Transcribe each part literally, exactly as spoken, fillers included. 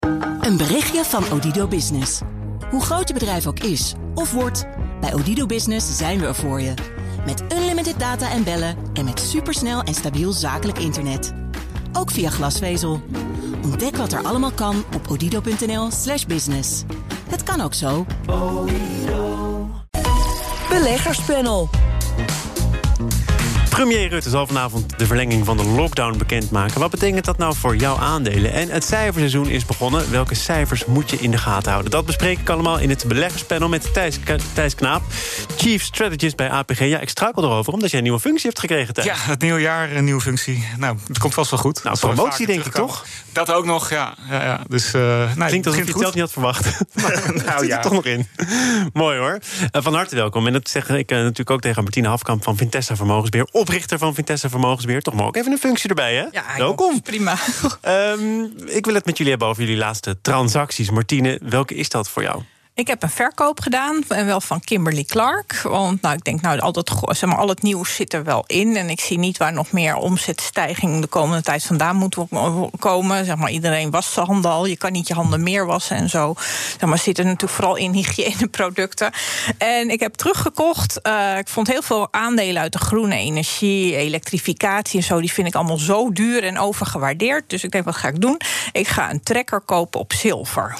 Een berichtje van Odido Business. Hoe groot je bedrijf ook is of wordt, bij Odido Business zijn we er voor je. Met unlimited data en bellen en met supersnel en stabiel zakelijk internet. Ook via glasvezel. Ontdek wat er allemaal kan op odido.nl slash business. Het kan ook zo. Beleggerspanel. Premier Rutte zal vanavond de verlenging van de lockdown bekendmaken. Wat betekent dat nou voor jouw aandelen? En het cijferseizoen is begonnen. Welke cijfers moet je in de gaten houden? Dat bespreek ik allemaal in het beleggerspanel met Thijs, Thijs Knaap, Chief Strategist bij A P G. Ja, ik struikel erover omdat jij een nieuwe functie hebt gekregen, Thijs. Ja, het nieuwe jaar, een nieuwe functie. Nou, het komt vast wel goed. Nou, promotie denk ik toch? Dat ook nog, ja. ja, ja. Dus, uh, nou, klinkt alsof je het zelf niet had verwacht. Maar nou, zit ja. er toch nog in. Mooi hoor. Uh, van harte welkom. En dat zeg ik uh, natuurlijk ook tegen Martine Hafkamp van Vintessa Vermogensbeheer. Oprichter van Vintessa Vermogensbeheer. Toch maar ook even een functie erbij, hè? Ja, welkom. Prima. Um, ik wil het met jullie hebben over jullie laatste transacties. Martine, welke is dat voor jou? Ik heb een verkoop gedaan, en wel van Kimberly Clark. Want nou, ik denk, nou, al, dat, zeg maar, al het nieuws zit er wel in. En ik zie niet waar nog meer omzetstijging de komende tijd vandaan moet komen. Zeg maar, iedereen wast zijn handen al. Je kan niet je handen meer wassen en zo. Zeg maar, zitten natuurlijk vooral in hygiëneproducten. En ik heb teruggekocht. Uh, ik vond heel veel aandelen uit de groene energie, elektrificatie en zo. Die vind ik allemaal zo duur en overgewaardeerd. Dus ik denk, wat ga ik doen? Ik ga een trekker kopen op zilver.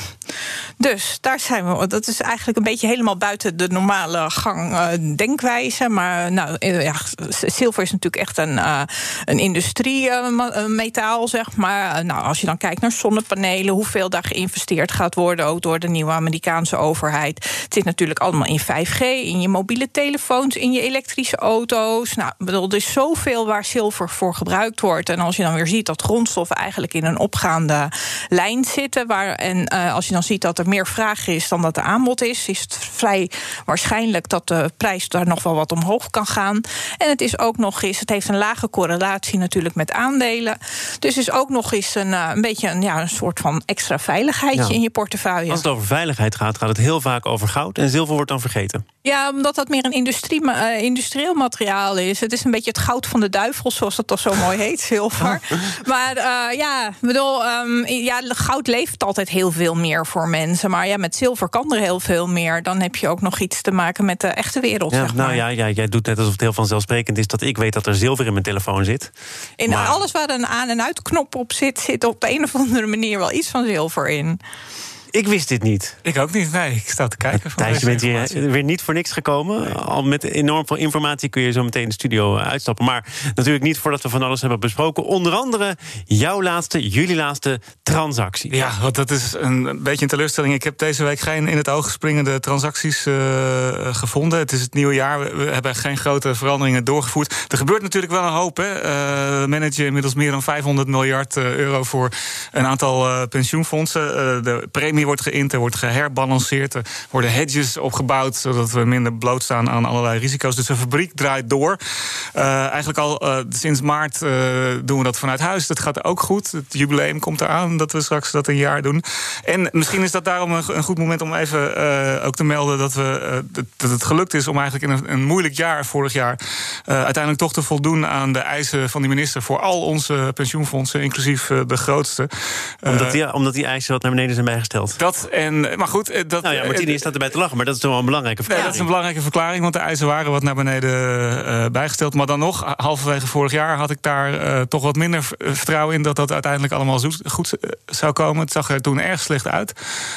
Dus daar zijn we. Dat is eigenlijk een beetje helemaal buiten de normale gang uh, denkwijze. Maar nou, ja, zilver is natuurlijk echt een, uh, een industriemetaal, uh, zeg maar. Uh, nou, als je dan kijkt naar zonnepanelen, hoeveel daar geïnvesteerd gaat worden, ook door de nieuwe Amerikaanse overheid. Het zit natuurlijk allemaal in vijf G, in je mobiele telefoons, in je elektrische auto's. Nou, bedoel, er is zoveel waar zilver voor gebruikt wordt. En als je dan weer ziet dat grondstoffen eigenlijk in een opgaande lijn zitten, waar, en uh, als je dan ziet dat er meer vraag is dan dat er aanbod is, is het vrij waarschijnlijk dat de prijs daar nog wel wat omhoog kan gaan. En het is ook nog eens, het heeft een lage correlatie natuurlijk met aandelen. Dus is ook nog eens een, een beetje een, ja, een soort van extra veiligheidje ja. in je portefeuille. Als het over veiligheid gaat, gaat het heel vaak over goud. En zilver wordt dan vergeten. Ja, omdat dat meer een industrie, uh, industrieel materiaal is. Het is een beetje het goud van de duivel, zoals dat toch zo mooi heet, zilver. Maar uh, ja, ik bedoel, um, ja, goud levert altijd heel veel meer voor mensen. Maar ja, met zilver kan er heel veel meer. Dan heb je ook nog iets te maken met de echte wereld, ja, zeg maar. Nou ja, ja, jij doet net alsof het heel vanzelfsprekend is dat ik weet dat er zilver in mijn telefoon zit. In maar alles waar een aan- en uitknop op zit, zit op de een of andere manier wel iets van zilver in. Ik wist dit niet. Ik ook niet, nee. Ik sta te kijken. Thijs, je bent hier weer niet voor niks gekomen. Nee. Al met enorm veel informatie kun je zo meteen de studio uitstappen. Maar natuurlijk niet voordat we van alles hebben besproken. Onder andere jouw laatste, jullie laatste transactie. Ja, want dat is een beetje een teleurstelling. Ik heb deze week geen in het oog springende transacties uh, gevonden. Het is het nieuwe jaar. We hebben geen grote veranderingen doorgevoerd. Er gebeurt natuurlijk wel een hoop. Hè. Uh, we managen inmiddels meer dan vijfhonderd miljard euro voor een aantal uh, pensioenfondsen. Uh, de premie wordt geïnt, er wordt geherbalanceerd, er worden hedges opgebouwd, zodat we minder blootstaan aan allerlei risico's. Dus de fabriek draait door. Uh, eigenlijk al uh, sinds maart uh, doen we dat vanuit huis. Dat gaat ook goed. Het jubileum komt eraan dat we straks dat een jaar doen. En misschien is dat daarom een, een goed moment om even uh, ook te melden dat, we, uh, dat het gelukt is om eigenlijk in een, een moeilijk jaar, vorig jaar, uh, uiteindelijk toch te voldoen aan de eisen van die minister voor al onze pensioenfondsen, inclusief uh, de grootste. Uh, omdat, die, omdat die eisen wat naar beneden zijn bijgesteld. Dat en, maar goed, dat. Nou ja, Martine, je staat erbij te lachen, maar dat is toch wel een belangrijke verklaring. Nee, dat is een belangrijke verklaring, want de eisen waren wat naar beneden uh, bijgesteld. Maar dan nog, halverwege vorig jaar had ik daar uh, toch wat minder vertrouwen in dat dat uiteindelijk allemaal zo goed uh, zou komen. Het zag er toen erg slecht uit.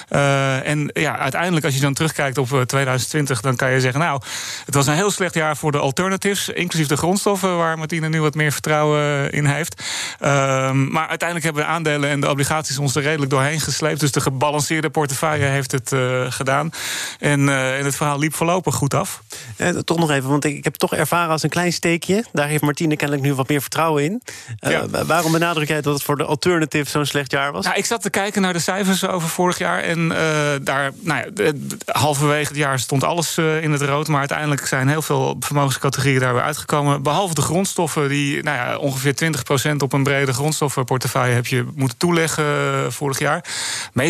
Uh, en ja, uiteindelijk, als je dan terugkijkt op uh, twintig twintig, dan kan je zeggen, nou, het was een heel slecht jaar voor de alternatives, inclusief de grondstoffen, waar Martine nu wat meer vertrouwen in heeft. Uh, maar uiteindelijk hebben de aandelen en de obligaties ons er redelijk doorheen gesleept. Dus de gebalanceerde portefeuille heeft het uh, gedaan. En, uh, en het verhaal liep voorlopig goed af. Eh, toch nog even, want ik, ik heb het toch ervaren als een klein steekje. Daar heeft Martine kennelijk nu wat meer vertrouwen in. Uh, ja. Waarom benadruk jij dat het voor de alternative zo'n slecht jaar was? Nou, ik zat te kijken naar de cijfers over vorig jaar. En uh, daar, nou ja, de, de, halverwege het jaar stond alles uh, in het rood. Maar uiteindelijk zijn heel veel vermogenscategorieën daar weer uitgekomen. Behalve de grondstoffen, die nou ja, ongeveer twintig procent op een brede grondstoffenportefeuille heb je moeten toeleggen uh, vorig jaar. Meestal is dat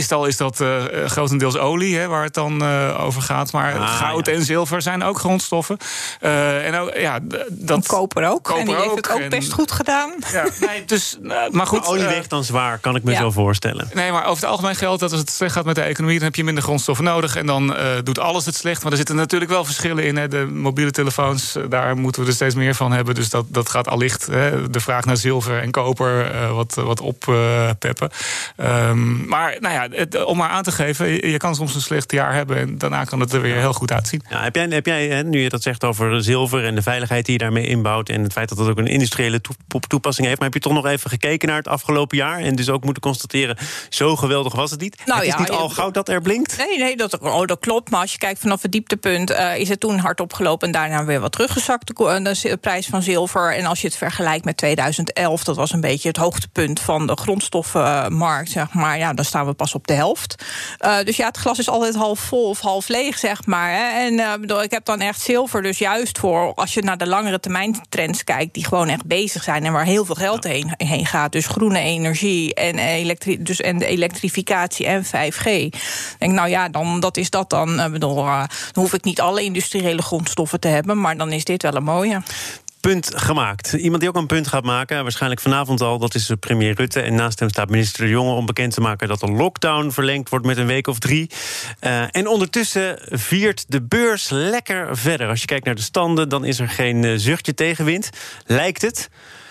dat uh, grotendeels olie, hè, waar het dan uh, over gaat. Maar ah, goud ja. en zilver zijn ook grondstoffen. Uh, en ook, ja, dat, en koper ook. Koper en die heeft ook. het ook en, best goed gedaan. Ja, nee, dus, uh, maar goed. Maar olie weegt dan zwaar, kan ik me ja. zo voorstellen. Nee, maar over het algemeen geldt dat als het slecht gaat met de economie, dan heb je minder grondstoffen nodig. En dan uh, doet alles het slecht. Maar er zitten natuurlijk wel verschillen in. Hè. De mobiele telefoons, daar moeten we er steeds meer van hebben. Dus dat, dat gaat allicht hè, de vraag naar zilver en koper uh, wat, wat oppeppen. Uh, um, maar nou ja, het, om maar aan te geven, je kan soms een slecht jaar hebben en daarna kan het er weer heel goed uitzien. Ja, heb jij, heb jij, nu je dat zegt over zilver en de veiligheid die je daarmee inbouwt en het feit dat het ook een industriële toepassing heeft, maar heb je toch nog even gekeken naar het afgelopen jaar en dus ook moeten constateren, zo geweldig was het niet? Nou, het is ja, niet al je, goud dat er blinkt? Nee, nee dat, oh, dat klopt. Maar als je kijkt vanaf het dieptepunt, uh, is het toen hard opgelopen en daarna weer wat teruggezakt, de, de prijs van zilver. En als je het vergelijkt met tweeduizend elf, dat was een beetje het hoogtepunt van de grondstoffenmarkt, zeg maar. Ja, dan staan we pas op de helft. Uh, dus ja, het glas is altijd half vol of half leeg, zeg maar. Hè. En uh, bedoel, ik heb dan echt zilver, dus juist voor als je naar de langere termijn trends kijkt, die gewoon echt bezig zijn en waar heel veel geld heen, heen gaat. Dus groene energie en, elektri- dus en de elektrificatie en vijf G. Ik denk, nou ja, dan dat is dat dan. Uh, bedoel, uh, dan hoef ik niet alle industriële grondstoffen te hebben, maar dan is dit wel een mooie. Punt gemaakt. Iemand die ook een punt gaat maken, waarschijnlijk vanavond al, dat is premier Rutte. En naast hem staat minister De Jonge om bekend te maken dat de lockdown verlengd wordt met een week of drie. Uh, en ondertussen viert de beurs lekker verder. Als je kijkt naar de standen, dan is er geen zuchtje tegenwind. Lijkt het.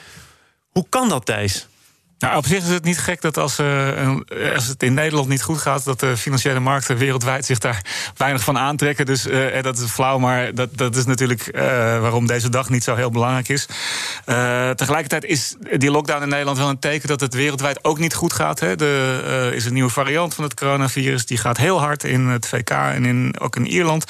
Hoe kan dat, Thijs? Nou, op zich is het niet gek dat als, uh, als het in Nederland niet goed gaat, dat de financiële markten wereldwijd zich daar weinig van aantrekken. Dus uh, dat is flauw, maar dat, dat is natuurlijk uh, waarom deze dag niet zo heel belangrijk is. Uh, tegelijkertijd is die lockdown in Nederland wel een teken dat het wereldwijd ook niet goed gaat. Er uh, is een nieuwe variant van het coronavirus, die gaat heel hard in het V K en in, ook in Ierland.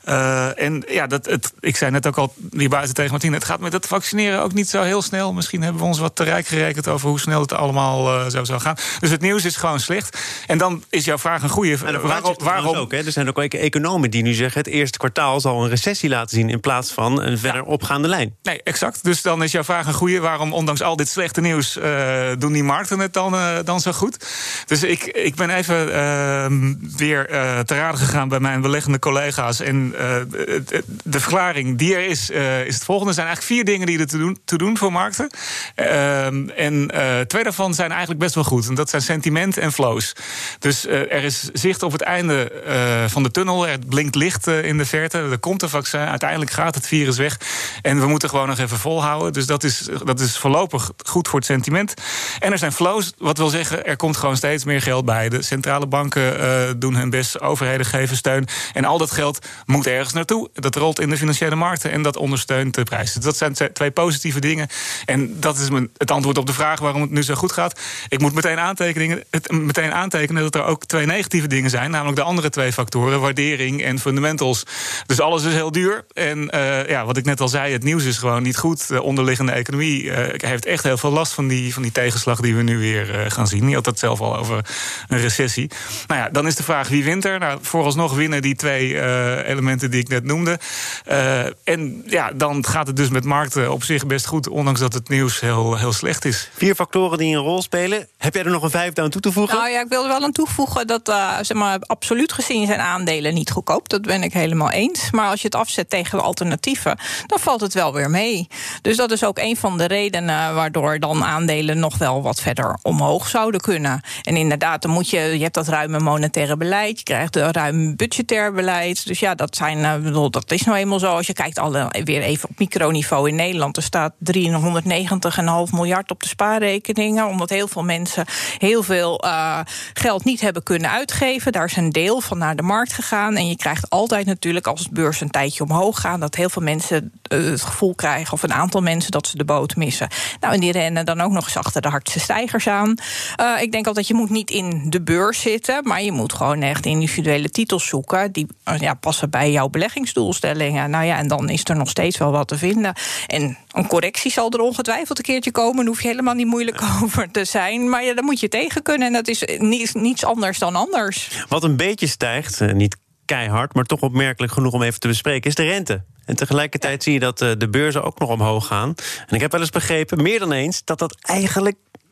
Uh, en ja, dat, het, ik zei net ook al hier buiten tegen Martine, het gaat met dat vaccineren ook niet zo heel snel. Misschien hebben we ons wat te rijk gerekend over hoe snel het allemaal uh, zo zou gaan. Dus het nieuws is gewoon slecht. En dan is jouw vraag een goede. Nou, waarom? waarom... Ook, hè? Er zijn ook economen die nu zeggen het eerste kwartaal zal een recessie laten zien in plaats van een verder ja. opgaande lijn. Nee, exact. Dus dan is jouw vraag een goede. Waarom, ondanks al dit slechte nieuws, uh, doen die markten het dan, uh, dan zo goed? Dus ik, ik ben even uh, weer uh, te raden gegaan bij mijn beleggende collega's. En uh, de, de verklaring die er is, uh, is het volgende. Er zijn eigenlijk vier dingen die er te doen, te doen voor markten. Uh, en uh, twee daarvan zijn eigenlijk best wel goed. En dat zijn sentiment en flows. Dus uh, er is zicht op het einde uh, van de tunnel. Er blinkt licht uh, in de verte. Er komt een vaccin. Uiteindelijk gaat het virus weg. En we moeten gewoon nog even volhouden. Dus dat is, dat is voorlopig goed voor het sentiment. En er zijn flows. Wat wil zeggen, er komt gewoon steeds meer geld bij. De centrale banken uh, doen hun best. Overheden geven steun. En al dat geld moet ergens naartoe. Dat rolt in de financiële markten. En dat ondersteunt de prijs. Dus dat zijn twee positieve dingen. En dat is mijn, het antwoord op de vraag waarom het nu zo goed gaat. Ik moet meteen aantekenen, het, meteen aantekenen dat er ook twee negatieve dingen zijn. Namelijk de andere twee factoren, waardering en fundamentals. Dus alles is heel duur. En uh, ja, wat ik net al zei, het nieuws is gewoon niet goed. De onderliggende economie uh, heeft echt heel veel last van die, van die tegenslag die we nu weer uh, gaan zien. Je had het zelf al over een recessie. Nou ja, dan is de vraag wie wint er? Nou, vooralsnog winnen die twee uh, elementen die ik net noemde. Uh, en ja, dan gaat het dus met markten op zich best goed, ondanks dat het nieuws heel, heel slecht is. Vier factoren die een rol spelen. Heb jij er nog een vijfde aan toe te voegen? Nou ja, ik wil er wel aan toevoegen dat uh, zeg maar, absoluut gezien zijn aandelen niet goedkoop. Dat ben ik helemaal eens. Maar als je het afzet tegen alternatieven, dan valt het wel weer mee. Dus dat is ook een van de redenen waardoor dan aandelen nog wel wat verder omhoog zouden kunnen. En inderdaad, dan moet je, je hebt dat ruime monetaire beleid, je krijgt een ruim budgetair beleid. Dus ja, dat zijn, uh, bedoel, dat is nou eenmaal zo. Als je kijkt alle, weer even op microniveau in Nederland, er staat driehonderdnegentig komma vijf miljard op de spaarrekeningen, omdat heel veel mensen heel veel uh, geld niet hebben kunnen uitgeven. Daar is een deel van naar de markt gegaan. En je krijgt altijd natuurlijk, als het beurs een tijdje omhoog gaat, dat heel veel mensen uh, het gevoel krijgen, of een aantal mensen, dat ze de boot missen. Nou, en die rennen dan ook nog eens achter de hardste stijgers aan. Uh, ik denk altijd, je moet niet in de beurs zitten, maar je moet gewoon echt individuele titels zoeken die uh, ja, passen bij jouw beleggingsdoelstellingen. Nou ja, en dan is er nog steeds wel wat te vinden. En een correctie zal er ongetwijfeld een keertje komen. Daar hoef je helemaal niet moeilijk over te zijn. Maar ja, dan moet je tegen kunnen. En dat is niets anders dan anders. Wat een beetje stijgt, niet keihard, maar toch opmerkelijk genoeg om even te bespreken, is de rente. En tegelijkertijd ja. zie je dat de beurzen ook nog omhoog gaan. En ik heb wel eens begrepen, meer dan eens, dat dat eigenlijk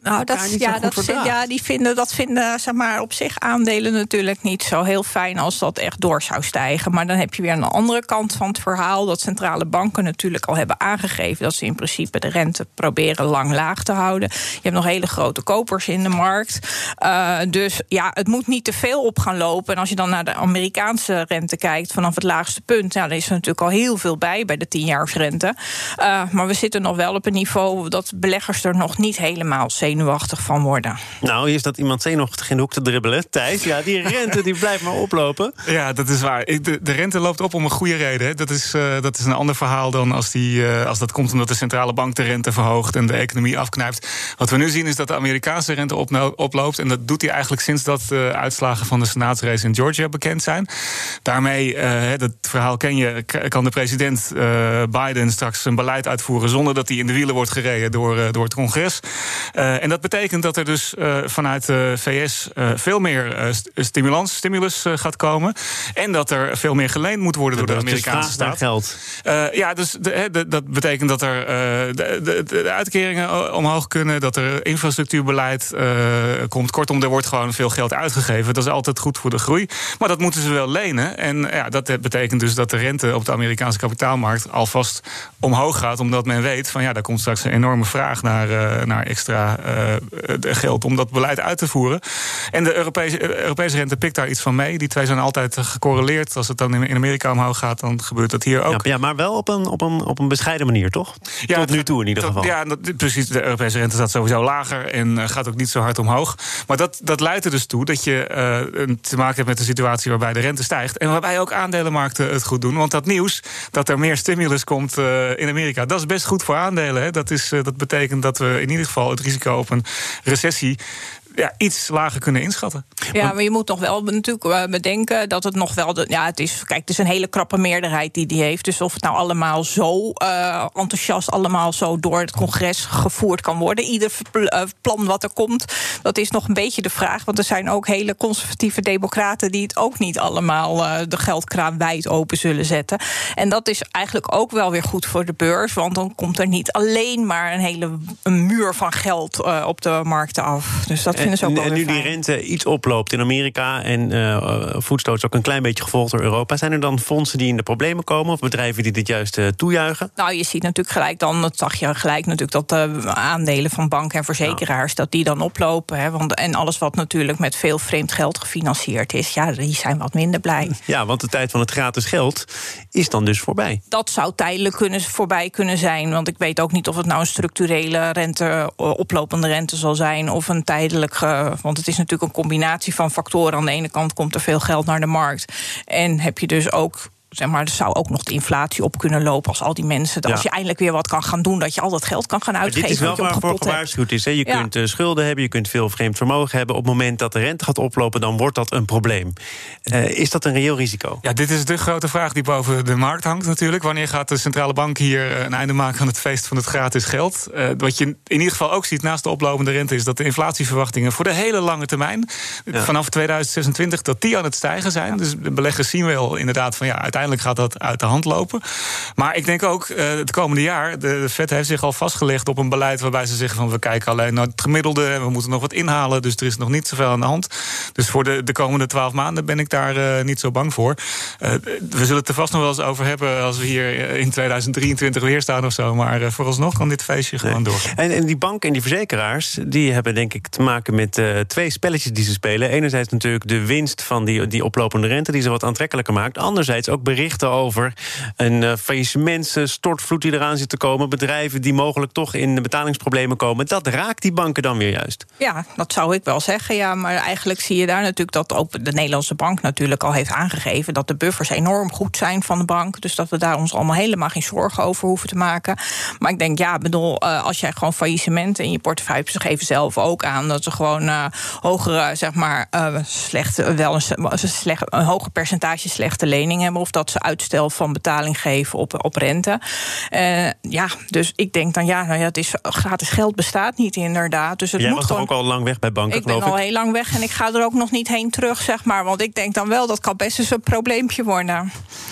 Nou, dat, elkaar niet ja, zo goed dat, verdraagt. ja, die vinden, dat vinden zeg maar, op zich aandelen natuurlijk niet zo heel fijn als dat echt door zou stijgen. Maar dan heb je weer aan de andere kant van het verhaal dat centrale banken natuurlijk al hebben aangegeven dat ze in principe de rente proberen lang laag te houden. Je hebt nog hele grote kopers in de markt. Uh, dus ja, het moet niet te veel op gaan lopen. En als je dan naar de Amerikaanse rente kijkt vanaf het laagste punt, ja, dan is er natuurlijk al heel veel bij bij de tienjaarsrente. Uh, maar we zitten nog wel op een niveau dat beleggers er nog niet helemaal zenuwachtig van worden. Nou, hier staat iemand zenuwachtig in de hoek te dribbelen. Thijs, ja, die rente die blijft maar oplopen. Ja, dat is waar. De, de rente loopt op om een goede reden. Hè. Dat, is, uh, dat is een ander verhaal dan als, die, uh, als dat komt omdat de centrale bank de rente verhoogt en de economie afknijpt. Wat we nu zien is dat de Amerikaanse rente op, oploopt. En dat doet hij eigenlijk sinds dat de uitslagen van de senaatsrace in Georgia bekend zijn. Daarmee, uh, dat verhaal ken je, kan de president uh, Biden straks een beleid uitvoeren zonder dat hij in de wielen wordt gereden door, uh, door het congres. Uh, en dat betekent dat er dus uh, vanuit de V S uh, veel meer uh, stimulans, stimulus uh, gaat komen. En dat er veel meer geleend moet worden door de Amerikaanse staat. Geld. Uh, ja, dus de, de, dat betekent dat er uh, de, de, de uitkeringen omhoog kunnen, dat er infrastructuurbeleid uh, komt. Kortom, er wordt gewoon veel geld uitgegeven. Dat is altijd goed voor de groei. Maar dat moeten ze wel lenen. En ja, dat betekent dus dat de rente op de Amerikaanse kapitaalmarkt alvast omhoog gaat, omdat men weet van ja, daar komt straks een enorme vraag naar, uh, naar extra uh, geld om dat beleid uit te voeren. En de Europese, Europese rente pikt daar iets van mee. Die twee zijn altijd gecorreleerd. Als het dan in Amerika omhoog gaat, dan gebeurt dat hier ook. Ja, ja, maar wel op een, op, een, op een bescheiden manier, toch? Ja, tot nu toe in ieder tot, geval. Ja, dat, precies. De Europese rente staat sowieso lager en uh, gaat ook niet zo hard omhoog. Maar dat, dat leidt er dus toe dat je uh, te maken hebt met een situatie waarbij de rente stijgt en waarbij ook aandelenmarkten het goed doen. Want dat nieuws dat er meer stimulus komt uh, in Amerika, dat is best goed voor aandelen. Hè. Dat, is, uh, dat betekent dat we in ieder geval het risico op een recessie ja, iets lager kunnen inschatten. Ja, maar je moet nog wel natuurlijk bedenken dat het nog wel de, ja, het is, kijk, het is een hele krappe meerderheid die die heeft. Dus of het nou allemaal zo uh, enthousiast, allemaal zo door het congres gevoerd kan worden. Ieder plan wat er komt, dat is nog een beetje de vraag. Want er zijn ook hele conservatieve democraten die het ook niet allemaal uh, de geldkraan wijd open zullen zetten. En dat is eigenlijk ook wel weer goed voor de beurs. Want dan komt er niet alleen maar een hele een muur van geld uh, op de markten af. Dus dat En, ook en nu fijn. die rente iets oploopt in Amerika en uh, voetstoot ook een klein beetje gevolgd door Europa, zijn er dan fondsen die in de problemen komen of bedrijven die dit juist uh, toejuichen? Nou, je ziet natuurlijk gelijk dan, dat zag je gelijk natuurlijk dat de aandelen van banken en verzekeraars, ja, dat die dan oplopen. Hè, want, en alles wat natuurlijk met veel vreemd geld gefinancierd is, ja, die zijn wat minder blij. Ja, want de tijd van het gratis geld is dan dus voorbij. Dat zou tijdelijk kunnen, voorbij kunnen zijn. Want ik weet ook niet of het nou een structurele rente, oplopende rente zal zijn of een tijdelijk. Want het is natuurlijk een combinatie van factoren. Aan de ene kant komt er veel geld naar de markt. En heb je dus ook, zeg maar, er zou ook nog de inflatie op kunnen lopen als al die mensen, ja, als je eindelijk weer wat kan gaan doen, dat je al dat geld kan gaan uitgeven. Maar dit is wel waarvoor gewaarschuwd is. Hè? Je ja. kunt uh, schulden hebben, je kunt veel vreemd vermogen hebben. Op het moment dat de rente gaat oplopen, dan wordt dat een probleem. Uh, is dat een reëel risico? Ja, dit is de grote vraag die boven de markt hangt natuurlijk. Wanneer gaat de centrale bank hier een einde maken aan het feest van het gratis geld? Uh, wat je in ieder geval ook ziet naast de oplopende rente is dat de inflatieverwachtingen voor de hele lange termijn, ja, vanaf tweeduizend zesentwintig, dat die aan het stijgen zijn. Ja. Dus de beleggers zien wel inderdaad van ja, uiteindelijk gaat dat uit de hand lopen. Maar ik denk ook uh, het komende jaar, de, de Fed heeft zich al vastgelegd op een beleid waarbij ze zeggen van we kijken alleen naar het gemiddelde en we moeten nog wat inhalen, dus er is nog niet zoveel aan de hand. Dus voor de, de komende twaalf maanden ben ik daar uh, niet zo bang voor. Uh, we zullen het er vast nog wel eens over hebben als we hier in tweeduizend drieëntwintig weer staan of zo, maar uh, vooralsnog kan dit feestje gewoon nee. door. En, en die banken en die verzekeraars, die hebben denk ik te maken met uh, twee spelletjes die ze spelen. Enerzijds natuurlijk de winst van die, die oplopende rente die ze wat aantrekkelijker maakt. Anderzijds ook berichten over een uh, faillissementsstortvloed die eraan zit te komen. Bedrijven die mogelijk toch in de betalingsproblemen komen. Dat raakt die banken dan weer juist. Ja, dat zou ik wel zeggen. Ja, maar eigenlijk zie je daar natuurlijk dat ook de Nederlandse bank natuurlijk al heeft aangegeven dat de buffers enorm goed zijn van de bank. Dus dat we daar ons allemaal helemaal geen zorgen over hoeven te maken. Maar ik denk, ja, bedoel, uh, als jij gewoon faillissementen in je portefeuille, ze geven zelf ook aan dat ze gewoon uh, hogere, zeg maar, uh, slechte, wel een, een, slecht, een hoger percentage slechte lening hebben, of dat ze uitstel van betaling geven op, op rente. Uh, ja, dus ik denk dan, ja, nou ja, het is gratis geld bestaat niet inderdaad. Dus het Jij moet was gewoon, toch ook al lang weg bij banken, ik ben geloof ik? al heel lang weg en ik ga er ook nog niet heen terug, zeg maar. Want ik denk dan wel, dat kan best eens een probleempje worden.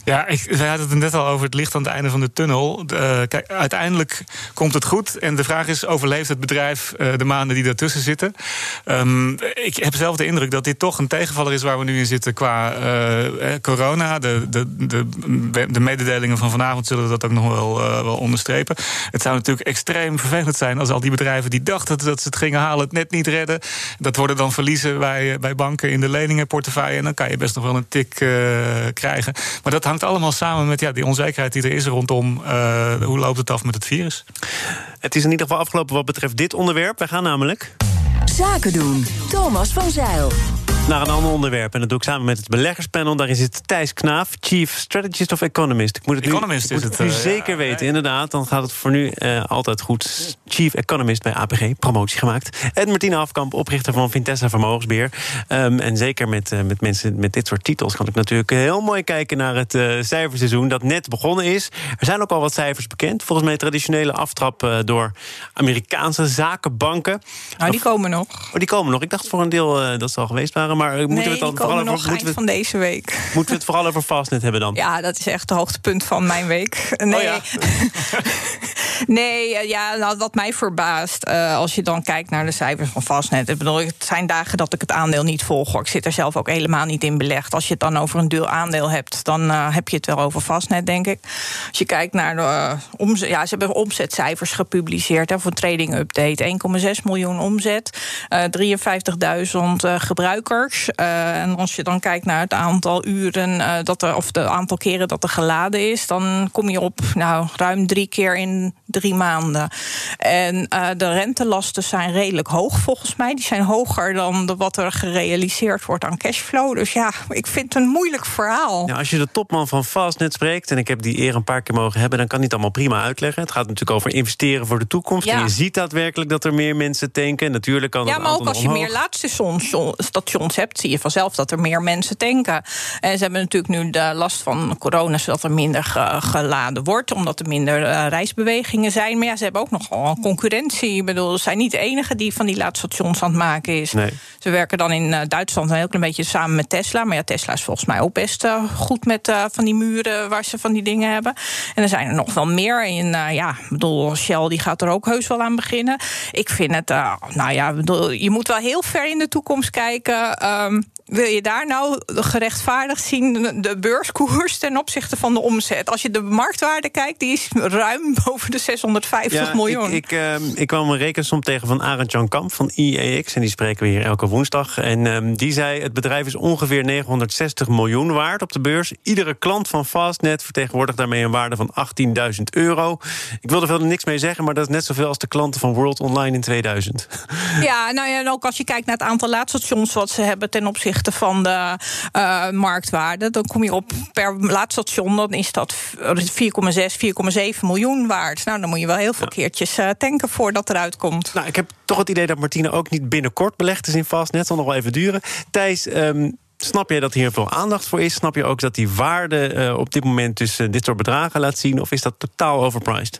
Ja, ik, wij hadden het net al over het licht aan het einde van de tunnel. Uh, kijk, uiteindelijk komt het goed. En de vraag is, overleeft het bedrijf uh, de maanden die daartussen zitten? Um, ik heb zelf de indruk dat dit toch een tegenvaller is waar we nu in zitten qua uh, corona. De, de, de, de mededelingen van vanavond zullen dat ook nog wel, uh, wel onderstrepen. Het zou natuurlijk extreem vervelend zijn als al die bedrijven die dachten dat ze het gingen halen, het net niet redden. Dat worden dan verliezen bij, bij banken in de leningenportefeuille. En dan kan je best nog wel een tik uh, krijgen. Maar dat hangt allemaal samen met ja, die onzekerheid die er is rondom uh, hoe loopt het af met het virus. Het is in ieder geval afgelopen wat betreft dit onderwerp. Wij gaan namelijk Zaken doen. Thomas van Zijl. Naar een ander onderwerp. En dat doe ik samen met het beleggerspanel. Daarin zit Thijs Knaaf, Chief Strategist of Economist. Ik moet het nu, Economist moet is het, nu uh, zeker ja, weten, ja. inderdaad. Dan gaat het voor nu uh, altijd goed. Chief Economist bij A P G, promotie gemaakt. En Martina Afkamp, oprichter van Vintessa Vermogensbeheer. Um, en zeker met, uh, met mensen met dit soort titels kan ik natuurlijk heel mooi kijken naar het uh, cijferseizoen dat net begonnen is. Er zijn ook al wat cijfers bekend. Volgens mij traditionele aftrap uh, door Amerikaanse zakenbanken. Nou, die komen nog. Oh, die komen nog. Ik dacht voor een deel uh, dat ze al geweest waren. Maar uh, moeten nee, we het dan die vooral komen over, nog eind we, van deze week. Moeten we het vooral over Fastnet hebben dan? Ja, dat is echt het hoogtepunt van mijn week. Nee, oh ja. nee ja, nou, wat mij verbaast, uh, als je dan kijkt naar de cijfers van Fastnet. Ik bedoel, het zijn dagen dat ik het aandeel niet volg, hoor. Ik zit er zelf ook helemaal niet in belegd. Als je het dan over een duur aandeel hebt, dan uh, heb je het wel over Fastnet, denk ik. Als je kijkt naar de uh, omzet, ja, ze hebben omzetcijfers gepubliceerd hè, voor een trading update. één komma zes miljoen omzet, uh, drieënvijftigduizend uh, gebruikers. Uh, en als je dan kijkt naar het aantal uren uh, dat er, of het aantal keren dat er geladen is, dan kom je op nou, ruim drie keer in drie maanden. En uh, de rentelasten zijn redelijk hoog volgens mij. Die zijn hoger dan de, wat er gerealiseerd wordt aan cashflow. Dus ja, ik vind het een moeilijk verhaal. Ja, als je de topman van Fastnet spreekt, en ik heb die eer een paar keer mogen hebben, dan kan hij het allemaal prima uitleggen. Het gaat natuurlijk over investeren voor de toekomst. Ja. En je ziet daadwerkelijk dat er meer mensen tanken. Natuurlijk kan Ja, het maar ook als je omhoog. meer laadstations hebt, zie je vanzelf dat er meer mensen tanken. En ze hebben natuurlijk nu de last van corona, zodat er minder ge- geladen wordt, omdat er minder uh, reisbewegingen zijn. Maar ja, ze hebben ook nogal een concurrentie. Ik bedoel, ze zijn niet de enige die van die laadstations aan het maken is. Nee. Ze werken dan in uh, Duitsland een heel klein beetje samen met Tesla. Maar ja, Tesla is volgens mij ook best uh, goed met uh, van die muren waar ze van die dingen hebben. En er zijn er nog wel meer. En uh, ja, ik bedoel, Shell die gaat er ook heus wel aan beginnen. Ik vind het, uh, nou ja, ik bedoel, je moet wel heel ver in de toekomst kijken. Um, Wil je daar nou gerechtvaardigd zien de beurskoers ten opzichte van de omzet? Als je de marktwaarde kijkt, die is ruim boven de zeshonderdvijftig ja, miljoen. Ik, ik, uh, ik kwam een rekensom tegen van Arend Jan Kamp van I E X. En die spreken we hier elke woensdag. En um, die zei, het bedrijf is ongeveer negenhonderdzestig miljoen waard op de beurs. Iedere klant van Fastnet vertegenwoordigt daarmee een waarde van achttienduizend euro. Ik wil er verder niks mee zeggen, maar dat is net zoveel als de klanten van World Online in tweeduizend. Ja, nou ja, en ook als je kijkt naar het aantal laadstations wat ze hebben ten opzichte van de uh, marktwaarde, dan kom je op per laadstation, dan is dat vier komma zes, vier komma zeven miljoen waard. Nou, dan moet je wel heel veel ja. keertjes uh, tanken voordat eruit komt. Nou, ik heb toch het idee dat Martina ook niet binnenkort belegd is in Fastnet. Het zal nog wel even duren. Thijs, um, snap jij dat hier veel aandacht voor is? Snap je ook dat die waarde uh, op dit moment dus uh, dit soort bedragen laat zien? Of is dat totaal overpriced?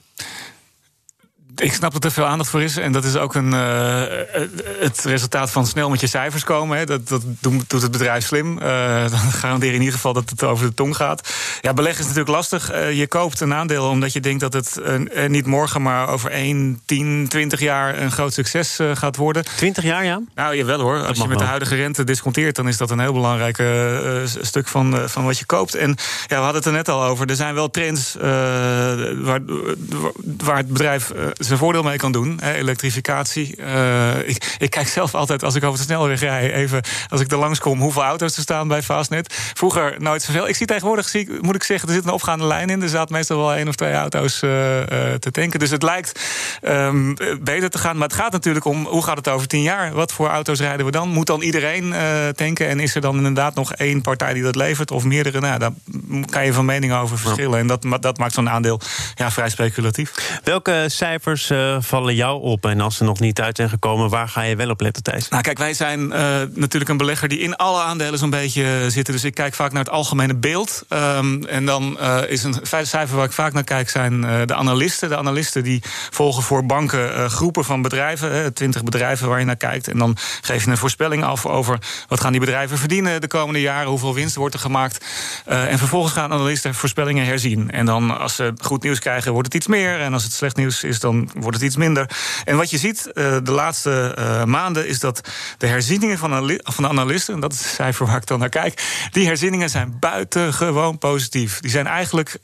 Ik snap dat er veel aandacht voor is. En dat is ook een, uh, het resultaat van snel met je cijfers komen. Hè. Dat, dat doet het bedrijf slim. Uh, dan garandeer je in ieder geval dat het over de tong gaat. Ja, beleggen is natuurlijk lastig. Uh, je koopt een aandeel omdat je denkt dat het uh, niet morgen, maar over één, tien, twintig jaar een groot succes uh, gaat worden. twintig jaar, ja? Nou, jawel hoor. Dat Als je met wel. de huidige rente disconteert, dan is dat een heel belangrijk uh, stuk van, uh, van wat je koopt. En ja, we hadden het er net al over. Er zijn wel trends uh, waar, waar het bedrijf Uh, zijn voordeel mee kan doen, hè, elektrificatie. Uh, ik, ik kijk zelf altijd, als ik over de snelweg rij, even als ik er langskom, hoeveel auto's er staan bij Fastnet. Vroeger nooit zoveel. Ik zie tegenwoordig, zie, moet ik zeggen, er zit een opgaande lijn in. Er zaten meestal wel één of twee auto's uh, uh, te tanken. Dus het lijkt um, beter te gaan. Maar het gaat natuurlijk om, hoe gaat het over tien jaar? Wat voor auto's rijden we dan? Moet dan iedereen uh, tanken? En is er dan inderdaad nog één partij die dat levert? Of meerdere? Nou, daar kan je van mening over verschillen. En dat, dat maakt zo'n aandeel ja, vrij speculatief. Welke cijfers Uh, vallen jou op? En als ze nog niet uit zijn gekomen, waar ga je wel op letten, Thijs? Nou, kijk, wij zijn uh, natuurlijk een belegger die in alle aandelen zo'n beetje zitten. Dus ik kijk vaak naar het algemene beeld. Um, en dan uh, is een cijfer waar ik vaak naar kijk zijn uh, de analisten. De analisten die volgen voor banken uh, groepen van bedrijven. twintig bedrijven waar je naar kijkt. En dan geef je een voorspelling af over wat gaan die bedrijven verdienen de komende jaren. Hoeveel winst wordt er gemaakt. Uh, en vervolgens vervolgens gaan analisten voorspellingen herzien. En dan als ze goed nieuws krijgen, wordt het iets meer. En als het slecht nieuws is, dan wordt het iets minder. En wat je ziet uh, de laatste uh, maanden is dat de herzieningen van, anali- van de analisten, en dat is het cijfer waar ik dan naar kijk, die herzieningen zijn buitengewoon positief. Die zijn eigenlijk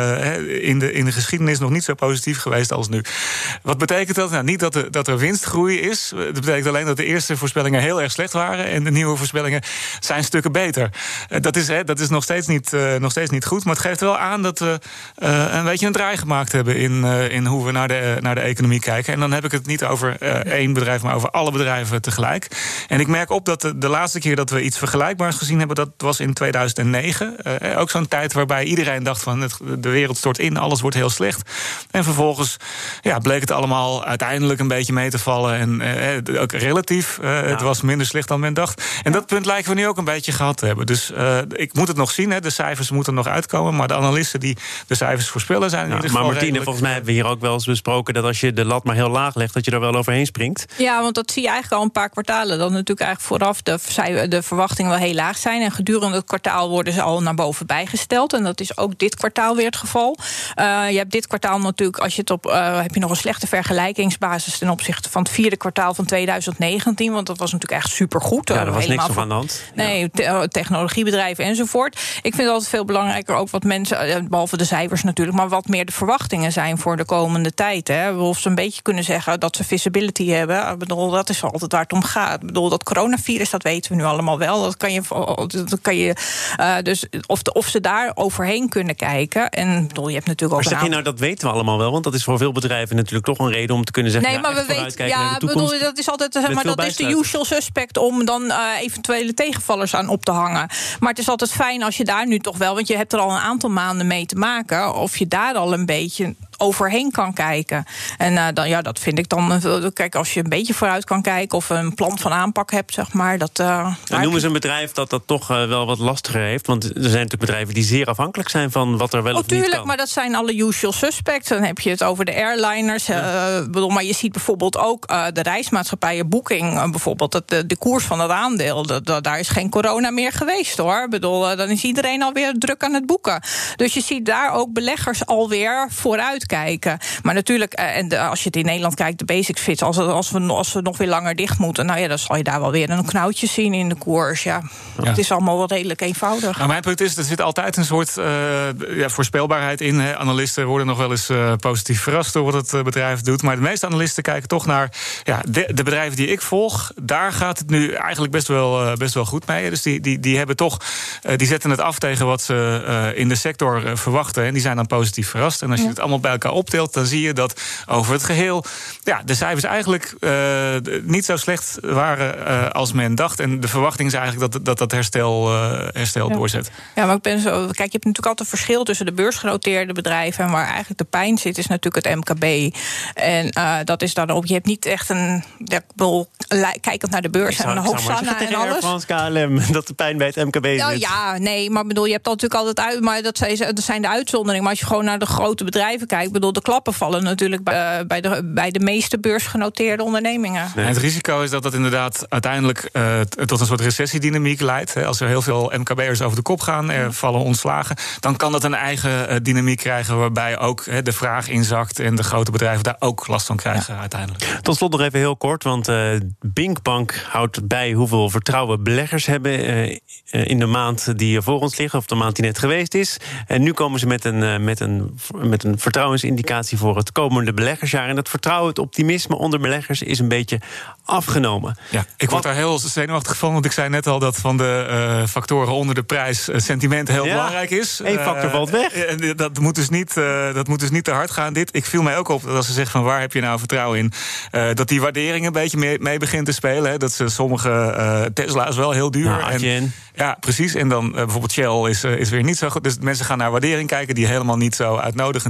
uh, in, de, in de geschiedenis nog niet zo positief geweest als nu. Wat betekent dat? Nou, niet dat, de, dat er winstgroei is. Dat betekent alleen dat de eerste voorspellingen heel erg slecht waren en de nieuwe voorspellingen zijn stukken beter. Uh, dat is, hè, dat is nog, steeds niet, uh, nog steeds niet goed, maar het geeft wel aan dat we uh, een beetje een draai gemaakt hebben in, uh, in hoe we naar de, naar de economie kijken. En dan heb ik het niet over uh, één bedrijf, maar over alle bedrijven tegelijk. En ik merk op dat de, de laatste keer dat we iets vergelijkbaars gezien hebben, dat was in tweeduizend negen. Uh, ook zo'n tijd waarbij iedereen dacht van het, de wereld stort in, alles wordt heel slecht. En vervolgens ja, bleek het allemaal uiteindelijk een beetje mee te vallen. En uh, ook relatief, uh, ja. Het was minder slecht dan men dacht. En dat punt lijken we nu ook een beetje gehad te hebben. Dus uh, ik moet het nog zien, hè. De cijfers moeten nog uitkomen. Maar de analisten die de cijfers voorspellen zijn in ja, ieder geval Maar Martine, redelijk... volgens mij hebben we hier ook wel eens besproken dat als je de lat maar heel laag legt, dat je er wel overheen springt. Ja, want dat zie je eigenlijk al een paar kwartalen. Dat natuurlijk eigenlijk vooraf de, de verwachtingen wel heel laag zijn. En gedurende het kwartaal worden ze al naar boven bijgesteld. En dat is ook dit kwartaal weer het geval. Uh, je hebt dit kwartaal natuurlijk, als je het op, uh, heb je nog een slechte vergelijkingsbasis ten opzichte van het vierde kwartaal van tweeduizend negentien. Want dat was natuurlijk echt supergoed. Ja, er was niks van aan de hand. Nee, te, technologiebedrijven enzovoort. Ik vind het altijd veel belangrijker ook wat mensen, behalve de cijfers natuurlijk, maar wat meer de verwachtingen zijn voor de komende tijd. Hè. Of ze een beetje kunnen zeggen dat ze visibility hebben. Ik bedoel, dat is altijd waar het om gaat. Ik bedoel, dat coronavirus, dat weten we nu allemaal wel. Dat kan je, dat kan je uh, dus of, de, of ze daar overheen kunnen kijken. En bedoel, je hebt natuurlijk ook. Maar zeg je nou, dat weten we allemaal wel? Want dat is voor veel bedrijven natuurlijk toch een reden om te kunnen zeggen. Nee, maar ja, we weten. Ja, bedoel, dat is altijd zeg maar, dat is de usual suspect om dan uh, eventuele tegenvallers aan op te hangen. Maar het is altijd fijn als je daar nu toch wel, want je hebt er al een aantal maanden mee te maken, of je daar al een beetje overheen kan kijken. En uh, dan, ja, dat vind ik dan. Uh, kijk, als je een beetje vooruit kan kijken of een plan van aanpak hebt, zeg maar. Dat, uh, dan noemen ze een bedrijf dat dat toch uh, wel wat lastiger heeft. Want er zijn natuurlijk bedrijven die zeer afhankelijk zijn van wat er wel oh, of niet tuurlijk, kan. Maar dat zijn alle usual suspects. Dan heb je het over de airliners. Ja. Uh, bedoel, maar je ziet bijvoorbeeld ook uh, de reismaatschappijen Booking. Uh, bijvoorbeeld dat de, de koers van dat aandeel. Dat, dat, daar is geen corona meer geweest, hoor. Ik bedoel, uh, dan is iedereen alweer druk aan het boeken. Dus je ziet daar ook beleggers alweer vooruit kijken. Maar natuurlijk, en de, als je het in Nederland kijkt, de basics fit, als, als, we, als we nog weer langer dicht moeten, nou ja, dan zal je daar wel weer een knoutje zien in de koers. Ja, ja. Het is allemaal wel redelijk eenvoudig. Nou, mijn punt is, er zit altijd een soort uh, ja, voorspelbaarheid in. Hè. Analisten worden nog wel eens uh, positief verrast door wat het uh, bedrijf doet. Maar de meeste analisten kijken toch naar ja, de, de bedrijven die ik volg. Daar gaat het nu eigenlijk best wel, uh, best wel goed mee. Dus die, die, die hebben toch, uh, die zetten het af tegen wat ze uh, in de sector uh, verwachten. En die zijn dan positief verrast. En als je ja. het allemaal bij elkaar optelt, dan zie je dat over het geheel ja, de cijfers eigenlijk uh, niet zo slecht waren uh, als men dacht. En de verwachting is eigenlijk dat dat, dat herstel, uh, herstel ja. doorzet. Ja, maar ik ben zo. Kijk, je hebt natuurlijk altijd een verschil tussen de beursgenoteerde bedrijven en waar eigenlijk de pijn zit, is natuurlijk het M K B. En uh, dat is dan ook. Je hebt niet echt een. Ja, ik bedoel, kijkend naar de beurs zou, en de Hosanna en alles. Frans K L M dat de pijn bij het M K B zit. Nou, ja, nee, maar bedoel, je hebt dan natuurlijk altijd uit, maar dat zijn, dat zijn de uitzonderingen. Maar als je gewoon naar de grote bedrijven kijkt, bedoel, de klappen vallen natuurlijk bij, uh, bij, de, bij de meeste beursgenoteerde ondernemingen. Nee. Het risico is dat dat inderdaad uiteindelijk uh, tot een soort recessiedynamiek leidt. Hè. Als er heel veel M K B'ers over de kop gaan, er vallen ontslagen, dan kan dat een eigen uh, dynamiek krijgen waarbij ook he, de vraag inzakt en de grote bedrijven daar ook last van krijgen ja. uiteindelijk. Tot slot nog even heel kort, want uh, Binkbank houdt bij hoeveel vertrouwen beleggers hebben uh, in de maand die voor ons ligt, of de maand die net geweest is. En nu komen ze met een, uh, met een, met een vertrouwensindicatie voor het komende beleggersjaar. En dat vertrouwen, het optimisme onder beleggers is een beetje afgenomen. Ja, ik word daar heel zenuwachtig van, want ik zei net al dat van de uh, factoren onder de prijs uh, sentiment heel ja, belangrijk is. Eén factor uh, valt weg. Uh, dat, moet dus niet, uh, dat moet dus niet te hard gaan, dit. Ik viel mij ook op dat als ze zeggen van waar heb je nou vertrouwen in, uh, dat die waardering een beetje mee, mee begint te spelen. Hè, dat ze sommige uh, Tesla is wel heel duur. Nou, en, ja, precies. En dan uh, bijvoorbeeld Shell is, uh, is weer niet zo goed. Dus mensen gaan naar waardering kijken die helemaal niet zo uitnodigend is.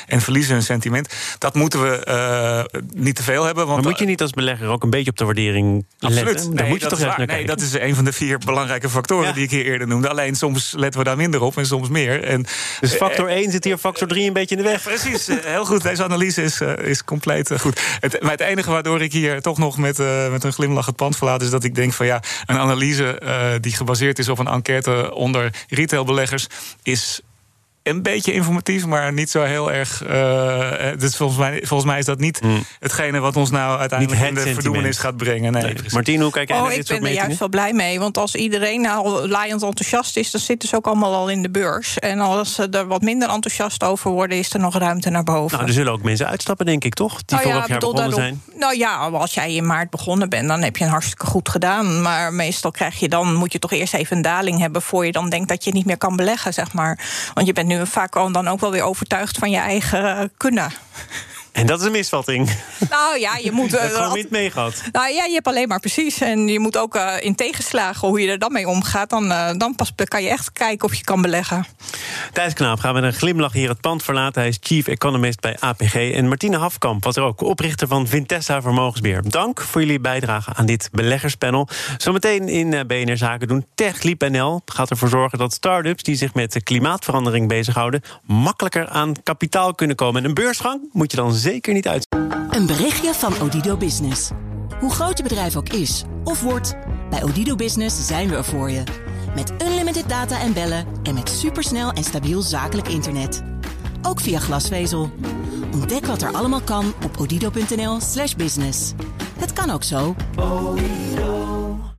en verliezen hun sentiment. Dat moeten we uh, niet te veel hebben. Want maar moet je niet als belegger ook een beetje op de waardering absoluut. letten? Daar nee, moet je toch echt naar kijken. Nee, dat is een van de vier belangrijke factoren ja. die ik hier eerder noemde. Alleen soms letten we daar minder op en soms meer. En, dus factor één zit hier factor drie een beetje in de weg. Precies, heel goed. Deze analyse is, uh, is compleet uh, goed. Het, maar het enige waardoor ik hier toch nog met, uh, met een glimlach het pand verlaat, is dat ik denk van ja, een analyse uh, die gebaseerd is op een enquête onder retailbeleggers is een beetje informatief, maar niet zo heel erg. Uh, dus volgens mij, volgens mij is dat niet hmm. hetgene wat ons nou uiteindelijk in de verdoemenis gaat brengen. Nee, nee. Martien, hoe kijk jij oh, naar dit ik soort ben er metingen? juist wel blij mee. Want als iedereen nou laaiend enthousiast is, dan zitten ze ook allemaal al in de beurs. En als ze er wat minder enthousiast over worden, is er nog ruimte naar boven. Nou, er zullen ook mensen uitstappen, denk ik, toch? Die nou ja, vorig jaar begonnen daarom, zijn. Nou ja, als jij in maart begonnen bent, dan heb je een hartstikke goed gedaan. Maar meestal krijg je dan, moet je toch eerst even een daling hebben voor je dan denkt dat je niet meer kan beleggen, zeg maar. Want je bent nu vaak al dan ook wel weer overtuigd van je eigen kunnen. En dat is een misvatting. Nou ja, je moet... dat heb gewoon niet meegehad. Nou ja, je hebt alleen maar precies. En je moet ook uh, in tegenslagen, hoe je er dan mee omgaat, dan, uh, dan pas kan je echt kijken of je kan beleggen. Thijs Knaap gaat met een glimlach hier het pand verlaten. Hij is chief economist bij A P G. En Martine Hafkamp was er ook, oprichter van Vintessa Vermogensbeheer. Dank voor jullie bijdrage aan dit beleggerspanel. Zometeen in B N R Zaken doen. TechLeap N L gaat ervoor zorgen dat start-ups die zich met klimaatverandering bezighouden makkelijker aan kapitaal kunnen komen. En een beursgang moet je dan zeker niet uit. Een berichtje van Odido Business. Hoe groot je bedrijf ook is of wordt, bij Odido Business zijn we er voor je. Met unlimited data en bellen en met supersnel en stabiel zakelijk internet. Ook via glasvezel. Ontdek wat er allemaal kan op odido punt n l slash business. Het kan ook zo.